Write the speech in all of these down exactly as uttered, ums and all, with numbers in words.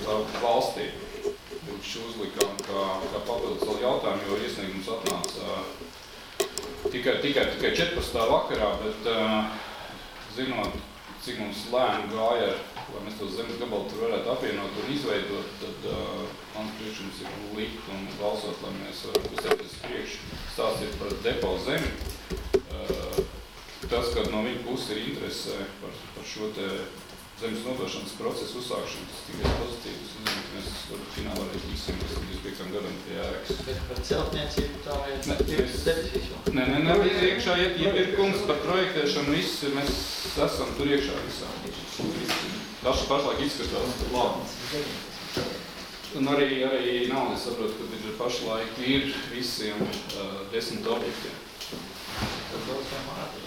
valstī. Viņš uzlikām kā, kā papildus vēl jautājumu, jo iesniegums atnāca tikai, tikai, tikai četrpadsmitā vakarā, bet uh, zinot, cik mums lēni gāja, lai mēs tos zemes gabalu tur varētu apvienot un izveidot, tad uh, mans priekšums ir likt un balsot, lai mēs varam uzsēties priekšu, stāstīt par depo zemi. Uh, tas, kad no viņa puses ir interese par, par šo te zemes nodošanas procesu uzsākšanu, tas tikai pozitīvs. Es zinu, ka mēs varam finālā arī visiem, kas divdesmit piektajam gadam pie ēkas. Bet par celtniecību tā vajag debesīs. Nē, nē, nē, iekšā iet iepirkums par projektēšanu, viss, mēs esam tur iekšā visā. Daži pašlaik izskatās labi. Un arī, arī naudas saprot, ka ir pašlaik ir visiem uh, desmit objektiem. Tad daudz kā mārīt.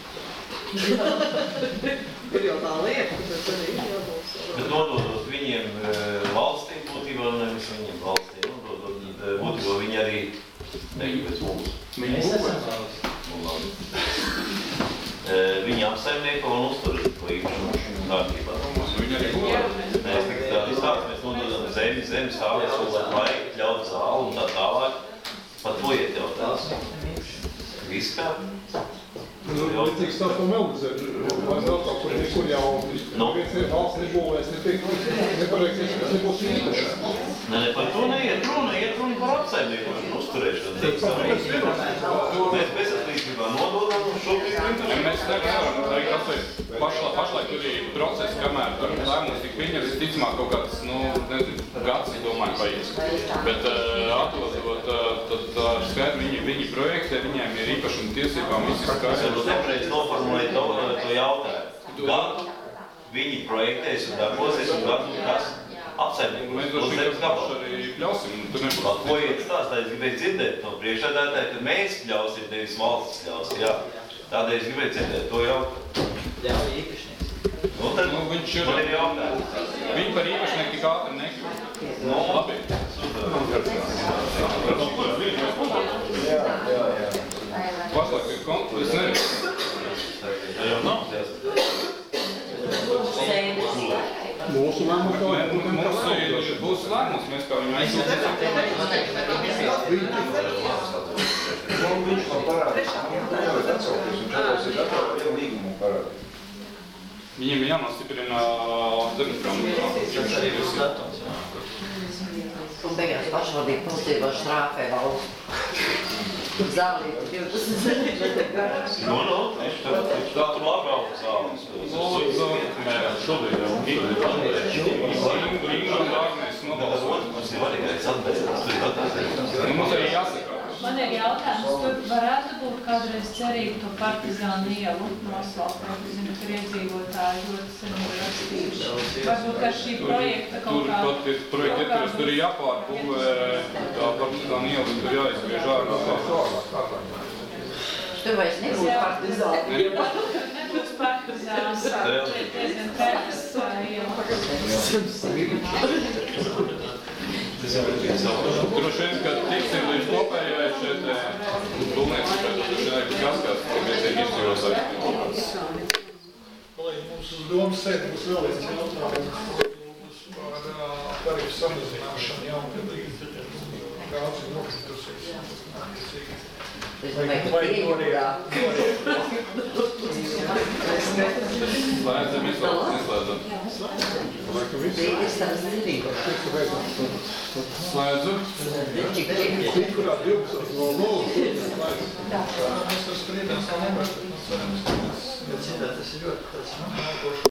Ir jau tā lieta, bet arī ir jābalso. Bet nododot viņiem e, valstī, būtībā nevis viņiem valstī, nododot e, būtībā viņi arī negribēs mums. Mēs esam valsts. Nu, labi. E, viņi apsaimnieko un uztur to īpašumu kārtībā. Viņi arī būvē. Mēs tagad tā izstāst, mēs nododam zemi, zemi stāvēs, lai ļaut zāli un tā tālāk. Pat to iet jautās. Viss kā? Cik stāv to melnizēt, vai vēl tā, kur nekur jau viens valsts nebūvēs, netiek nepareiks, kas nebūs īpaši. Nē, ne, par to neiet runa, iet runa par apsaimniekošanu, uzturēšanu. Mēs bezatlīdzībā nododam un šobrīd... Mēs nevaram, arī kāpēc pašlaik tur ir process, kamēr tur lēmums tik pieņems, ticamāk kaut kāds, nu, nezinu, gads, es domāju, paies. Bet atlasot, tad ar skaidru viņi, viņi projektē, viņiem ir īpašuma tiesībām, visi skaidrs. Es nepareiz noformulēju to, to jautājumu. Gadu viņi projektēs un darbosies un gadu kas apsaimniekos. Mēs droši vien kāpši arī pļausim. Par ko iet stāstā, es gribēju dzirdēt no priekšādātāja, ka mēs pļausim, nevis valsts pļaus. Jā. Tādēļ es gribēju dzirdēt to jautājumu. Ļauj īpašnieks. Nu, tad Nu, viņš ir... man ir jautājums. Viņi par īpašnieku tik ātri nekļūst. Nu, Labi. Jā, jā, jā. Pašlaik ir konflikts, nezinu. tā jau nav. Mūsu lēmums tā Mē- Mums ir būs lēmums, mēs kā viņu aizsūtīsim. Viņš man parādīs, man nevar atsaukties, un šādos ir gatavā vienu līgumu parādīt. Viņiem ir jānostiprina zemes grāmatā. Tas arī būs datums. Un beigās pašvaldība pilsībā štrāfē valsts. Zālīti divdesmit centimetri garš. Nu, nu, tieši tā, tieši tā, tur labi auga zāles. Lūdzu, nē, šobrīd jau. Rīga un Dārnēs nobalsot. Mums ir varīgais atbēdās, tur ir atbēdās. Nu, mums arī jāsaka. Man ir jautājums, tur varētu būt kādreiz cerīgi to partizānu ielu nosvalkot, zinu, tur iedzīvotāji ļoti sen ir rakstījuši. Varbūt, ka šī projekta kaut kā... Tur pat ir projekta ietveras, tur ir jāpārbūvē tā partizāna iela, tur jāizgriež ārā. Tur vairs nebūs partizāni. Nebūs partizāns, šeit diezgan pērkas iela. Droši vien, kad tiksim līdz kopējai šeit būvniecībai, tad šeit arī kaskās, ka mēs tiek izdzīvotāji. Kolēģi, mums uz domas sēd būs vēl viens jautājums par tarifu samazināšanu jaunkadīgi. Kāds ir nokritusies? Es domāju, ka Rīgurā. Slēdzam, izvēlas, neslēdzam. Rīgas tās Rīgurā. Slēdzu. Kurā divdesmit no lūdzu? Mēs ar strīdām savu nevar. Bet citādi tas ir ļoti tāds.